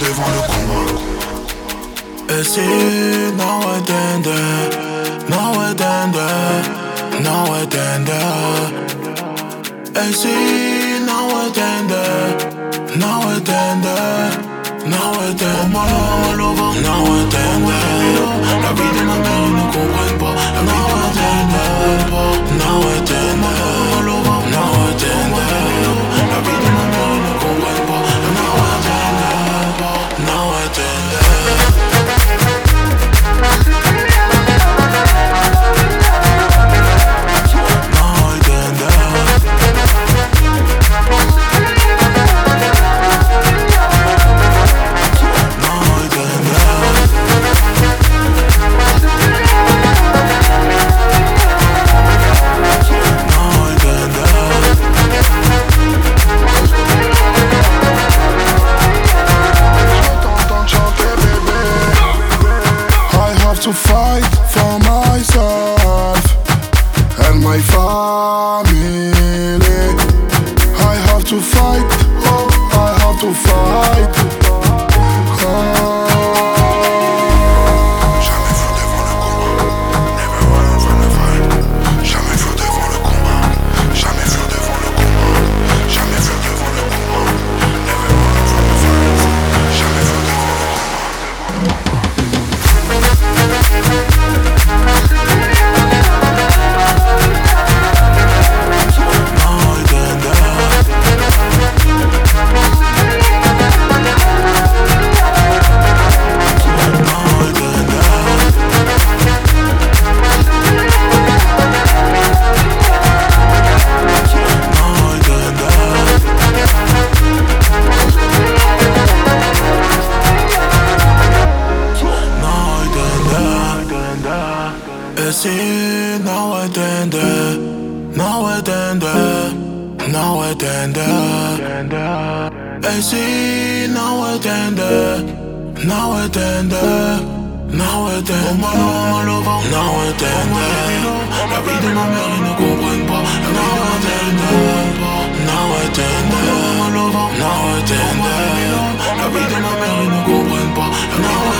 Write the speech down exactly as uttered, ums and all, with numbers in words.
devant le combat. Et si, now I tender, now I tender, now I tender. Et si, now I tender, now I tender, now I tender. Now I tender. La vie de ma mère, ils ne comprennent pas. Now I tender, now I tender, now I tender. La vie de ma mère, ils ne comprennent pas. Now I tender, now I tender. To fight for myself and my family. I have to fight, oh, I have to fight. Oh. Jamais fou devant le combat, never run from the fight. Jamais fou devant le combat, jamais fou devant le combat, jamais fou devant le combat, never run from the fight. Jamais fou devant le combat. See, now I tender, now I tender, now I tender. I see, now I tender, now I tender, now I tender. Now I tender. La vie de ma mère, ils ne comprennent pas. Now I tender, now I tender, now I tender. La vie de ma mère, ils ne comprennent pas. Now I